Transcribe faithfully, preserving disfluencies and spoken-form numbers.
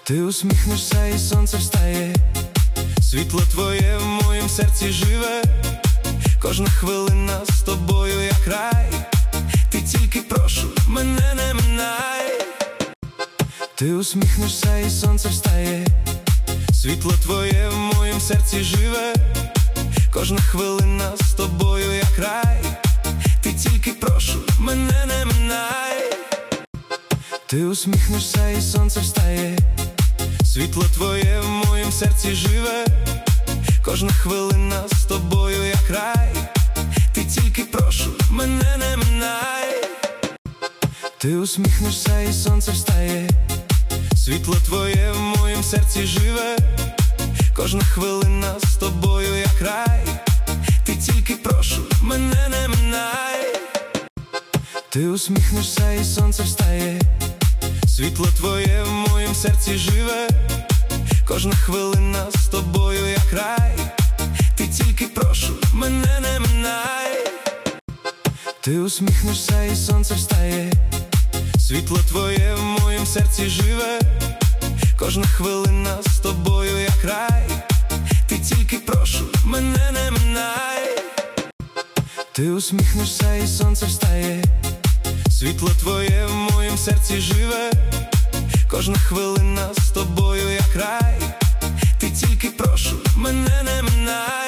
Ти усміхнешся і сонце встає, світло твоє в моїм серці живе. Кожна хвилина з тобою як рай, ти тільки прошу, мене не минай. Ти усміхнешся і сонце встає, світло твоє в моїм серці живе. Кожна хвилина з тобою як рай, ти тільки прошу, мене не минай. Ти усміхнешся і сонце встає, світло твоє в моїм серці живе. Кожна хвилина з тобою як рай, ти тільки прошу, мене не минай. Ти усміхнешся і сонце встає, світло твоє в моїм серці живе. Кожна хвилина з тобою як рай, ти тільки прошу, мене не минай. Ти усміхнешся і сонце встає, світло твоє в моїм серці живе. Кожна хвилина з тобою як рай, ти тільки прошу, мене не минай. Ти усміхнешся і сонце встає, світло твоє в моїм серці живе. Кожна хвилина з тобою як рай, ти тільки прошу, мене не минай. Ти усміхнешся і сонце встає, світло твоє в моїм серці живе. Кожна хвилина з тобою як рай, ти тільки прошу, мене не минай.